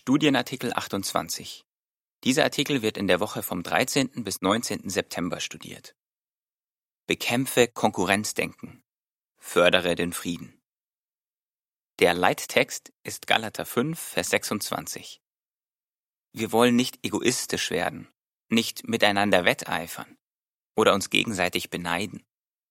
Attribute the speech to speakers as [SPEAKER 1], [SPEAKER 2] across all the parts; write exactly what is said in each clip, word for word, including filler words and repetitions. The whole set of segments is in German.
[SPEAKER 1] Studienartikel achtundzwanzig. Dieser Artikel wird in der Woche vom dreizehnten bis neunzehnten September studiert. Bekämpfe Konkurrenzdenken. Fördere den Frieden. Der Leittext ist Galater fünf, Vers sechsundzwanzig. Wir wollen nicht egoistisch werden, nicht miteinander wetteifern oder uns gegenseitig beneiden.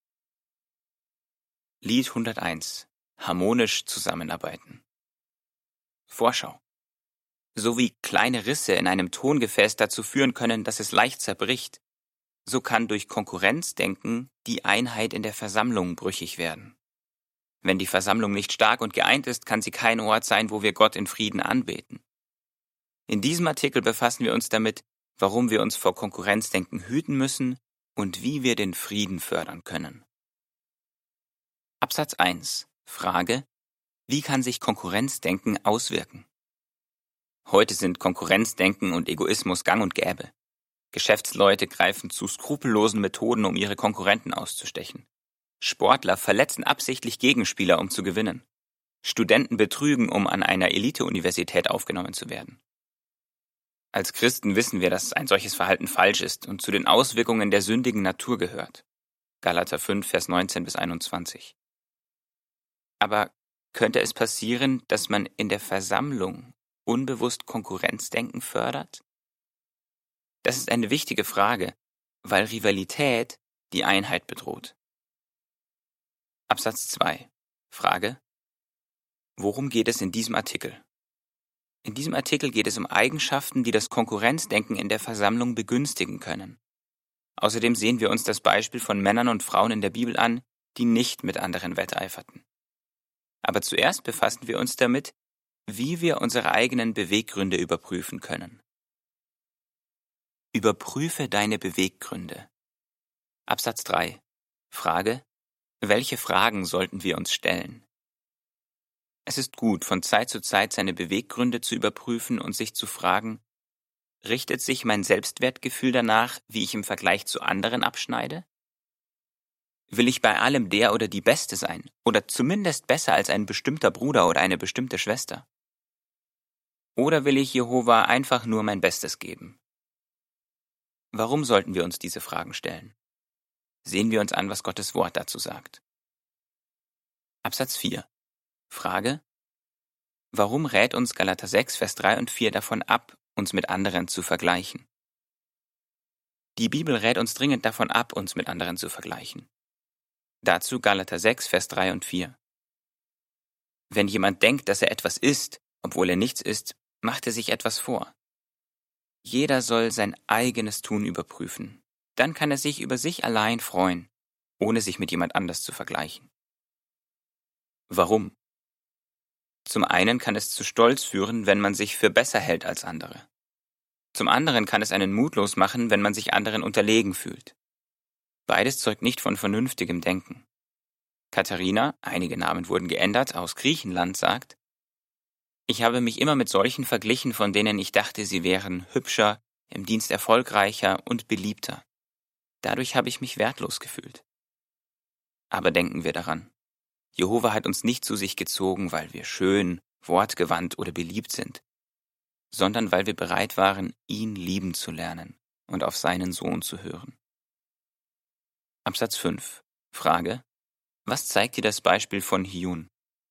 [SPEAKER 1] Lied hunderteins. Harmonisch zusammenarbeiten. Vorschau. So wie kleine Risse in einem Tongefäß dazu führen können, dass es leicht zerbricht, so kann durch Konkurrenzdenken die Einheit in der Versammlung brüchig werden. Wenn die Versammlung nicht stark und geeint ist, kann sie kein Ort sein, wo wir Gott in Frieden anbeten. In diesem Artikel befassen wir uns damit, warum wir uns vor Konkurrenzdenken hüten müssen und wie wir den Frieden fördern können. Absatz eins. Frage: Wie kann sich Konkurrenzdenken auswirken? Heute sind Konkurrenzdenken und Egoismus gang und gäbe. Geschäftsleute greifen zu skrupellosen Methoden, um ihre Konkurrenten auszustechen. Sportler verletzen absichtlich Gegenspieler, um zu gewinnen. Studenten betrügen, um an einer Elite-Universität aufgenommen zu werden. Als Christen wissen wir, dass ein solches Verhalten falsch ist und zu den Auswirkungen der sündigen Natur gehört. Galater fünf, Vers neunzehn bis einundzwanzig. Aber könnte es passieren, dass man in der Versammlung unbewusst Konkurrenzdenken fördert? Das ist eine wichtige Frage, weil Rivalität die Einheit bedroht. Absatz zwei. Frage: Worum geht es in diesem Artikel? In diesem Artikel geht es um Eigenschaften, die das Konkurrenzdenken in der Versammlung begünstigen können. Außerdem sehen wir uns das Beispiel von Männern und Frauen in der Bibel an, die nicht mit anderen wetteiferten. Aber zuerst befassen wir uns damit, wie wir unsere eigenen Beweggründe überprüfen können. Überprüfe deine Beweggründe. Absatz drei. Frage: Welche Fragen sollten wir uns stellen? Es ist gut, von Zeit zu Zeit seine Beweggründe zu überprüfen und sich zu fragen: Richtet sich mein Selbstwertgefühl danach, wie ich im Vergleich zu anderen abschneide? Will ich bei allem der oder die Beste sein oder zumindest besser als ein bestimmter Bruder oder eine bestimmte Schwester? Oder will ich Jehova einfach nur mein Bestes geben? Warum sollten wir uns diese Fragen stellen? Sehen wir uns an, was Gottes Wort dazu sagt. Absatz vier. Frage: Warum rät uns Galater sechs, Vers drei und vier davon ab, uns mit anderen zu vergleichen? Die Bibel rät uns dringend davon ab, uns mit anderen zu vergleichen. Dazu Galater sechs, Vers drei und vier. Wenn jemand denkt, dass er etwas ist, obwohl er nichts ist, macht er sich etwas vor. Jeder soll sein eigenes Tun überprüfen. Dann kann er sich über sich allein freuen, ohne sich mit jemand anders zu vergleichen. Warum? Zum einen kann es zu Stolz führen, wenn man sich für besser hält als andere. Zum anderen kann es einen mutlos machen, wenn man sich anderen unterlegen fühlt. Beides zeugt nicht von vernünftigem Denken. Katharina, einige Namen wurden geändert, aus Griechenland sagt: Ich habe mich immer mit solchen verglichen, von denen ich dachte, sie wären hübscher, im Dienst erfolgreicher und beliebter. Dadurch habe ich mich wertlos gefühlt. Aber denken wir daran: Jehova hat uns nicht zu sich gezogen, weil wir schön, wortgewandt oder beliebt sind, sondern weil wir bereit waren, ihn lieben zu lernen und auf seinen Sohn zu hören. Absatz fünf. Frage: Was zeigt dir das Beispiel von Hyun?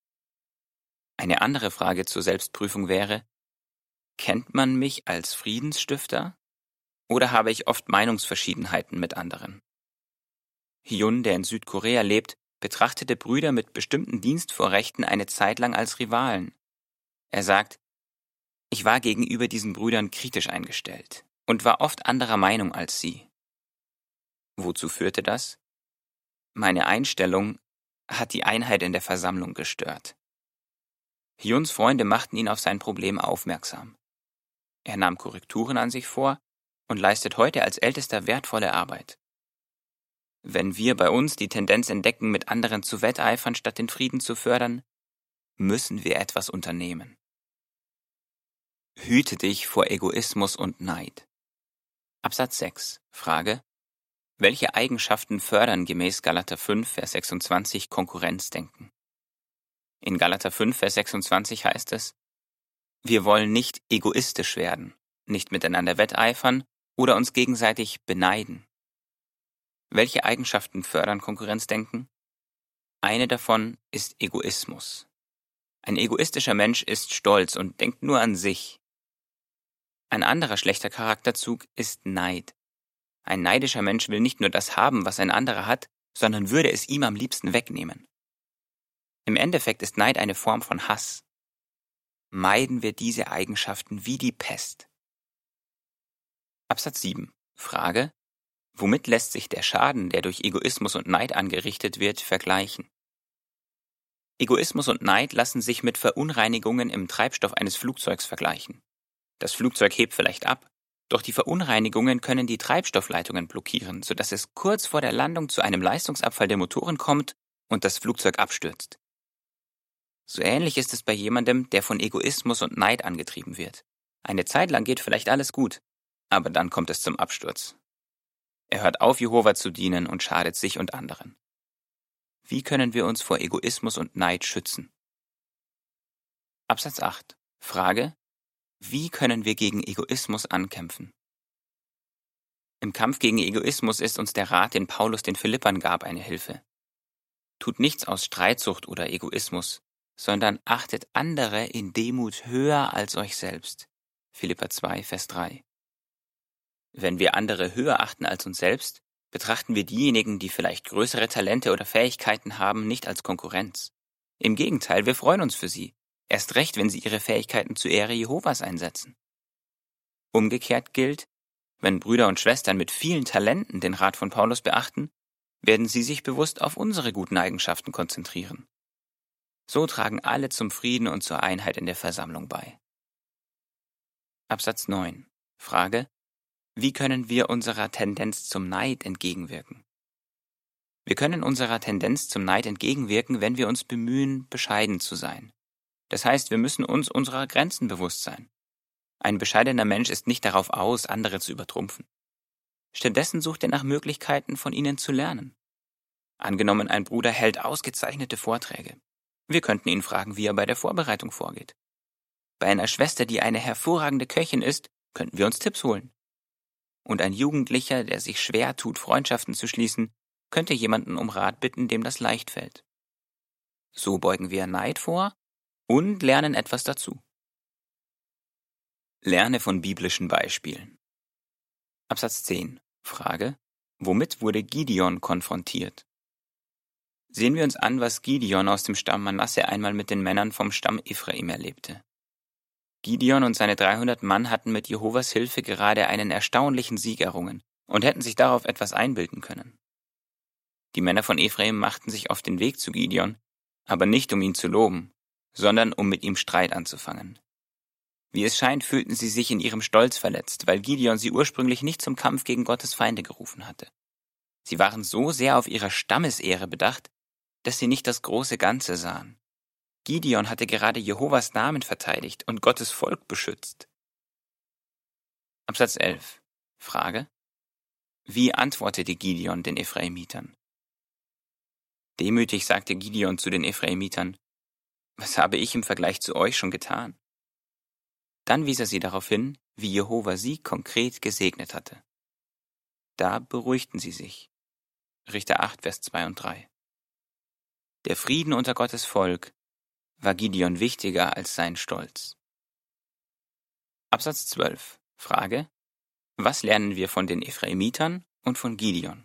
[SPEAKER 1] Eine andere Frage zur Selbstprüfung wäre: Kennt man mich als Friedensstifter oder habe ich oft Meinungsverschiedenheiten mit anderen? Hyun, der in Südkorea lebt, betrachtete Brüder mit bestimmten Dienstvorrechten eine Zeit lang als Rivalen. Er sagt: Ich war gegenüber diesen Brüdern kritisch eingestellt und war oft anderer Meinung als sie. Wozu führte das? Meine Einstellung hat die Einheit in der Versammlung gestört. Hyuns Freunde machten ihn auf sein Problem aufmerksam. Er nahm Korrekturen an sich vor und leistet heute als Ältester wertvolle Arbeit. Wenn wir bei uns die Tendenz entdecken, mit anderen zu wetteifern, statt den Frieden zu fördern, müssen wir etwas unternehmen. Hüte dich vor Egoismus und Neid. Absatz sechs. Frage: Welche Eigenschaften fördern gemäß Galater fünf, Vers sechsundzwanzig Konkurrenzdenken? In Galater fünf, Vers sechsundzwanzig heißt es: Wir wollen nicht egoistisch werden, nicht miteinander wetteifern oder uns gegenseitig beneiden. Welche Eigenschaften fördern Konkurrenzdenken? Eine davon ist Egoismus. Ein egoistischer Mensch ist stolz und denkt nur an sich. Ein anderer schlechter Charakterzug ist Neid. Ein neidischer Mensch will nicht nur das haben, was ein anderer hat, sondern würde es ihm am liebsten wegnehmen. Im Endeffekt ist Neid eine Form von Hass. Meiden wir diese Eigenschaften wie die Pest. Absatz sieben. Frage: Womit lässt sich der Schaden, der durch Egoismus und Neid angerichtet wird, vergleichen? Egoismus und Neid lassen sich mit Verunreinigungen im Treibstoff eines Flugzeugs vergleichen. Das Flugzeug hebt vielleicht ab, doch die Verunreinigungen können die Treibstoffleitungen blockieren, sodass es kurz vor der Landung zu einem Leistungsabfall der Motoren kommt und das Flugzeug abstürzt. So ähnlich ist es bei jemandem, der von Egoismus und Neid angetrieben wird. Eine Zeit lang geht vielleicht alles gut, aber dann kommt es zum Absturz. Er hört auf, Jehova zu dienen und schadet sich und anderen. Wie können wir uns vor Egoismus und Neid schützen? Absatz acht. Frage: Wie können wir gegen Egoismus ankämpfen? Im Kampf gegen Egoismus ist uns der Rat, den Paulus den Philippern gab, eine Hilfe. Tut nichts aus Streitsucht oder Egoismus, sondern achtet andere in Demut höher als euch selbst. Philipper zwei, Vers drei. Wenn wir andere höher achten als uns selbst, betrachten wir diejenigen, die vielleicht größere Talente oder Fähigkeiten haben, nicht als Konkurrenz. Im Gegenteil, wir freuen uns für sie, erst recht, wenn sie ihre Fähigkeiten zur Ehre Jehovas einsetzen. Umgekehrt gilt, wenn Brüder und Schwestern mit vielen Talenten den Rat von Paulus beachten, werden sie sich bewusst auf unsere guten Eigenschaften konzentrieren. So tragen alle zum Frieden und zur Einheit in der Versammlung bei. Absatz neun. Frage: Wie können wir unserer Tendenz zum Neid entgegenwirken? Wir können unserer Tendenz zum Neid entgegenwirken, wenn wir uns bemühen, bescheiden zu sein. Das heißt, wir müssen uns unserer Grenzen bewusst sein. Ein bescheidener Mensch ist nicht darauf aus, andere zu übertrumpfen. Stattdessen sucht er nach Möglichkeiten, von ihnen zu lernen. Angenommen, ein Bruder hält ausgezeichnete Vorträge. Wir könnten ihn fragen, wie er bei der Vorbereitung vorgeht. Bei einer Schwester, die eine hervorragende Köchin ist, könnten wir uns Tipps holen. Und ein Jugendlicher, der sich schwer tut, Freundschaften zu schließen, könnte jemanden um Rat bitten, dem das leicht fällt. So beugen wir Neid vor und lernen etwas dazu. Lerne von biblischen Beispielen. Absatz zehn. Frage: Womit wurde Gideon konfrontiert? Sehen wir uns an, was Gideon aus dem Stamm Manasse einmal mit den Männern vom Stamm Ephraim erlebte. Gideon und seine dreihundert Mann hatten mit Jehovas Hilfe gerade einen erstaunlichen Sieg errungen und hätten sich darauf etwas einbilden können. Die Männer von Ephraim machten sich auf den Weg zu Gideon, aber nicht um ihn zu loben, sondern um mit ihm Streit anzufangen. Wie es scheint, fühlten sie sich in ihrem Stolz verletzt, weil Gideon sie ursprünglich nicht zum Kampf gegen Gottes Feinde gerufen hatte. Sie waren so sehr auf ihre Stammesehre bedacht, dass sie nicht das große Ganze sahen. Gideon hatte gerade Jehovas Namen verteidigt und Gottes Volk beschützt. Absatz elf. Frage: Wie antwortete Gideon den Ephraimitern? Demütig sagte Gideon zu den Ephraimitern: Was habe ich im Vergleich zu euch schon getan? Dann wies er sie darauf hin, wie Jehova sie konkret gesegnet hatte. Da beruhigten sie sich. Richter acht, Vers zwei und drei. Der Frieden unter Gottes Volk war Gideon wichtiger als sein Stolz. Absatz zwölf. Frage: Was lernen wir von den Ephraimitern und von Gideon?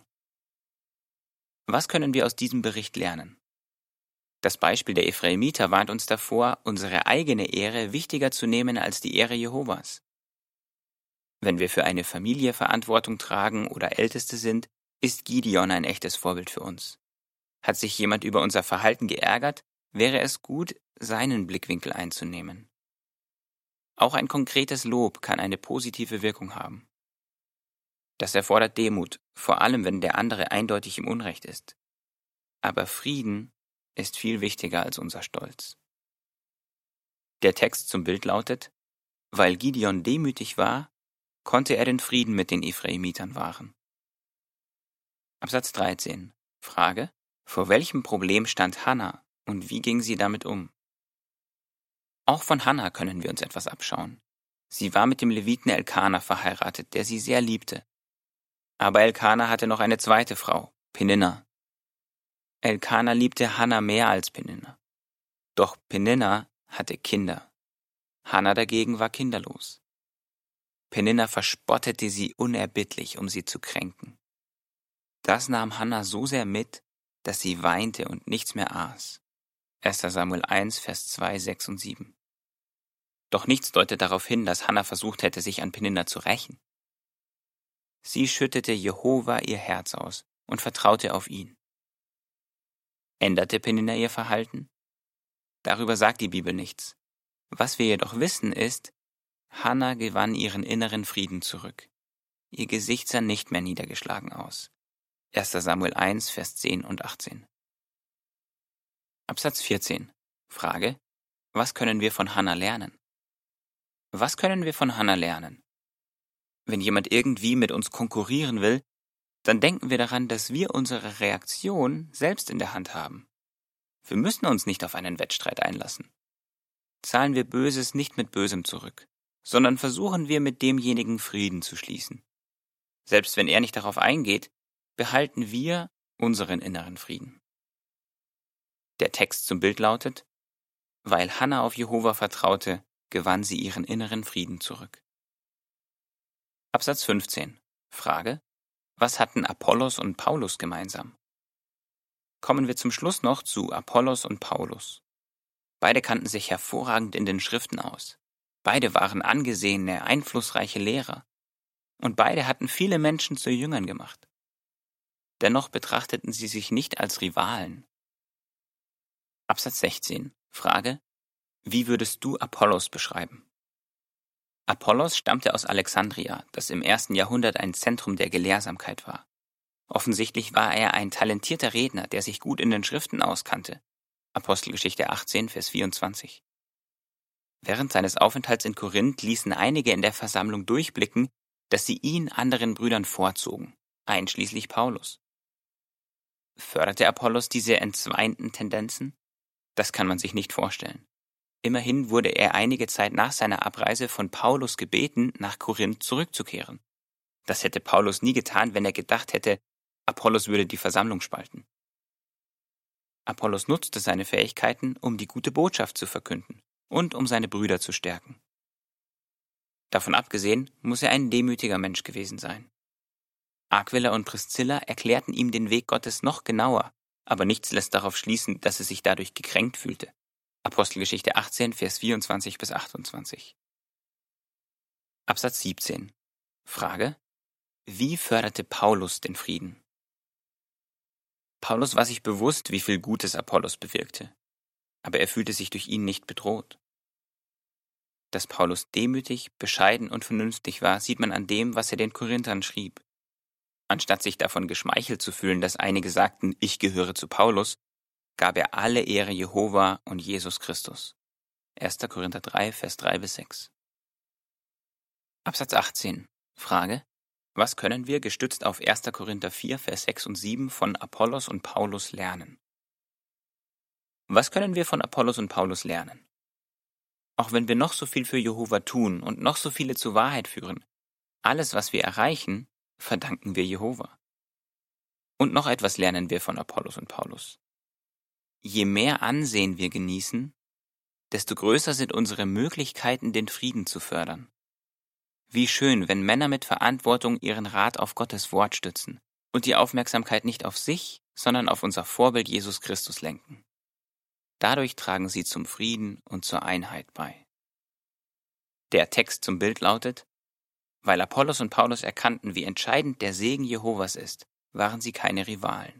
[SPEAKER 1] Was können wir aus diesem Bericht lernen? Das Beispiel der Ephraimiter warnt uns davor, unsere eigene Ehre wichtiger zu nehmen als die Ehre Jehovas. Wenn wir für eine Familie Verantwortung tragen oder Älteste sind, ist Gideon ein echtes Vorbild für uns. Hat sich jemand über unser Verhalten geärgert, wäre es gut, seinen Blickwinkel einzunehmen. Auch ein konkretes Lob kann eine positive Wirkung haben. Das erfordert Demut, vor allem wenn der andere eindeutig im Unrecht ist. Aber Frieden ist viel wichtiger als unser Stolz. Der Text zum Bild lautet: Weil Gideon demütig war, konnte er den Frieden mit den Ephraimitern wahren. Absatz dreizehn. Frage: Vor welchem Problem stand Hannah und wie ging sie damit um? Auch von Hannah können wir uns etwas abschauen. Sie war mit dem Leviten Elkana verheiratet, der sie sehr liebte. Aber Elkana hatte noch eine zweite Frau, Peninna. Elkana liebte Hannah mehr als Peninna. Doch Peninna hatte Kinder. Hannah dagegen war kinderlos. Peninna verspottete sie unerbittlich, um sie zu kränken. Das nahm Hannah so sehr mit, dass sie weinte und nichts mehr aß. erster Samuel eins, Vers zwei, sechs und sieben. Doch nichts deutet darauf hin, dass Hannah versucht hätte, sich an Peninna zu rächen. Sie schüttete Jehova ihr Herz aus und vertraute auf ihn. Änderte Peninna ihr Verhalten? Darüber sagt die Bibel nichts. Was wir jedoch wissen ist, Hannah gewann ihren inneren Frieden zurück. Ihr Gesicht sah nicht mehr niedergeschlagen aus. erster Samuel eins, Vers zehn und achtzehn. Absatz vierzehn. Frage: Was können wir von Hannah lernen? Was können wir von Hannah lernen? Wenn jemand irgendwie mit uns konkurrieren will, dann denken wir daran, dass wir unsere Reaktion selbst in der Hand haben. Wir müssen uns nicht auf einen Wettstreit einlassen. Zahlen wir Böses nicht mit Bösem zurück, sondern versuchen wir mit demjenigen Frieden zu schließen. Selbst wenn er nicht darauf eingeht, behalten wir unseren inneren Frieden. Der Text zum Bild lautet: Weil Hannah auf Jehova vertraute, gewann sie ihren inneren Frieden zurück. Absatz fünfzehn. Frage: Was hatten Apollos und Paulus gemeinsam? Kommen wir zum Schluss noch zu Apollos und Paulus. Beide kannten sich hervorragend in den Schriften aus. Beide waren angesehene, einflussreiche Lehrer. Und beide hatten viele Menschen zu Jüngern gemacht. Dennoch betrachteten sie sich nicht als Rivalen. Absatz sechzehn. Frage: Wie würdest du Apollos beschreiben? Apollos stammte aus Alexandria, das im ersten Jahrhundert ein Zentrum der Gelehrsamkeit war. Offensichtlich war er ein talentierter Redner, der sich gut in den Schriften auskannte. Apostelgeschichte achtzehn, Vers vierundzwanzig. Während seines Aufenthalts in Korinth ließen einige in der Versammlung durchblicken, dass sie ihn anderen Brüdern vorzogen, einschließlich Paulus. Förderte Apollos diese entzweinten Tendenzen? Das kann man sich nicht vorstellen. Immerhin wurde er einige Zeit nach seiner Abreise von Paulus gebeten, nach Korinth zurückzukehren. Das hätte Paulus nie getan, wenn er gedacht hätte, Apollos würde die Versammlung spalten. Apollos nutzte seine Fähigkeiten, um die gute Botschaft zu verkünden und um seine Brüder zu stärken. Davon abgesehen muss er ein demütiger Mensch gewesen sein. Aquila und Priscilla erklärten ihm den Weg Gottes noch genauer, aber nichts lässt darauf schließen, dass er sich dadurch gekränkt fühlte. Apostelgeschichte achtzehn, Vers vierundzwanzig bis achtundzwanzig. Absatz siebzehn. Frage: Wie förderte Paulus den Frieden? Paulus war sich bewusst, wie viel Gutes Apollos bewirkte, aber er fühlte sich durch ihn nicht bedroht. Dass Paulus demütig, bescheiden und vernünftig war, sieht man an dem, was er den Korinthern schrieb. Anstatt sich davon geschmeichelt zu fühlen, dass einige sagten, ich gehöre zu Paulus, gab er alle Ehre Jehova und Jesus Christus. erster Korinther drei, Vers drei bis sechs. Absatz achtzehn. Frage: Was können wir, gestützt auf erster Korinther vier, Vers sechs und sieben, von Apollos und Paulus lernen? Was können wir von Apollos und Paulus lernen? Auch wenn wir noch so viel für Jehova tun und noch so viele zur Wahrheit führen, alles, was wir erreichen, verdanken wir Jehova. Und noch etwas lernen wir von Apollos und Paulus. Je mehr Ansehen wir genießen, desto größer sind unsere Möglichkeiten, den Frieden zu fördern. Wie schön, wenn Männer mit Verantwortung ihren Rat auf Gottes Wort stützen und die Aufmerksamkeit nicht auf sich, sondern auf unser Vorbild Jesus Christus lenken. Dadurch tragen sie zum Frieden und zur Einheit bei. Der Text zum Bild lautet: Weil Apollos und Paulus erkannten, wie entscheidend der Segen Jehovas ist, waren sie keine Rivalen.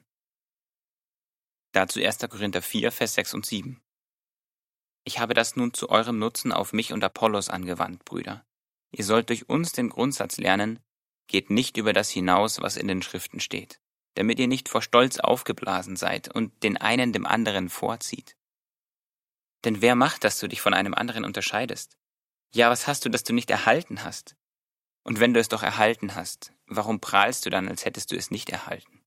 [SPEAKER 1] Dazu erster Korinther vier, Vers sechs und sieben. Ich habe das nun zu eurem Nutzen auf mich und Apollos angewandt, Brüder. Ihr sollt durch uns den Grundsatz lernen, geht nicht über das hinaus, was in den Schriften steht, damit ihr nicht vor Stolz aufgeblasen seid und den einen dem anderen vorzieht. Denn wer macht, dass du dich von einem anderen unterscheidest? Ja, was hast du, das du nicht erhalten hast? Und wenn du es doch erhalten hast, warum prahlst du dann, als hättest du es nicht erhalten?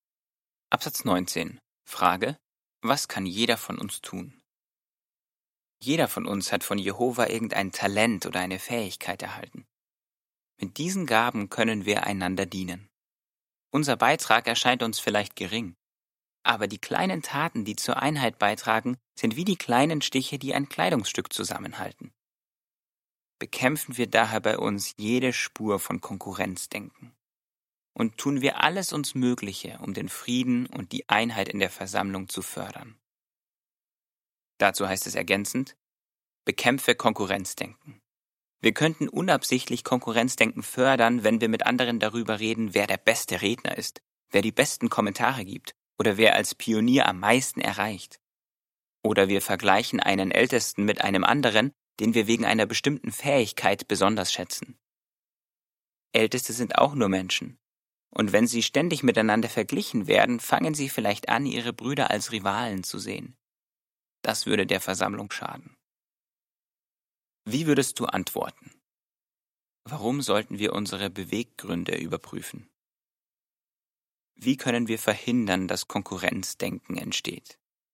[SPEAKER 1] Absatz neunzehn. Frage: Was kann jeder von uns tun? Jeder von uns hat von Jehova irgendein Talent oder eine Fähigkeit erhalten. Mit diesen Gaben können wir einander dienen. Unser Beitrag erscheint uns vielleicht gering, aber die kleinen Taten, die zur Einheit beitragen, sind wie die kleinen Stiche, die ein Kleidungsstück zusammenhalten. Bekämpfen wir daher bei uns jede Spur von Konkurrenzdenken und tun wir alles uns Mögliche, um den Frieden und die Einheit in der Versammlung zu fördern. Dazu heißt es ergänzend: Bekämpfe Konkurrenzdenken. Wir könnten unabsichtlich Konkurrenzdenken fördern, wenn wir mit anderen darüber reden, wer der beste Redner ist, wer die besten Kommentare gibt oder wer als Pionier am meisten erreicht. Oder wir vergleichen einen Ältesten mit einem anderen, den wir wegen einer bestimmten Fähigkeit besonders schätzen. Älteste sind auch nur Menschen. Und wenn sie ständig miteinander verglichen werden, fangen sie vielleicht an, ihre Brüder als Rivalen zu sehen. Das würde der Versammlung schaden. Wie würdest du antworten? Warum sollten wir unsere Beweggründe überprüfen? Wie können wir verhindern, dass Konkurrenzdenken entsteht?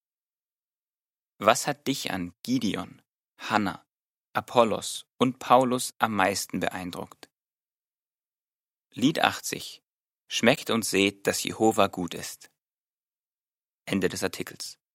[SPEAKER 1] Was hat dich an Gideon, Hannah, Apollos und Paulus am meisten beeindruckt? Lied achtzig. Schmeckt und seht, dass Jehova gut ist. Ende des Artikels.